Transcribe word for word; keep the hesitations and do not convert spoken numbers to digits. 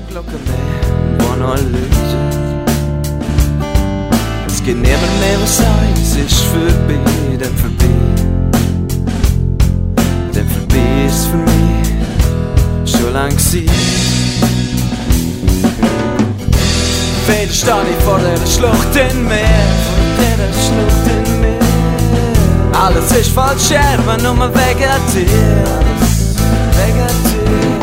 Glocke mehr, wo noch läutet. Es geht niemand mehr, was sagt, es ist vorbei, denn vorbei. Denn vorbei ist für mich schon lang gewesen. Wieder stehe ich vor der Schlucht in mir, vor der Schlucht in mir. Alles ist falsch, Scherben, nur wegen dir, alles wegen dir.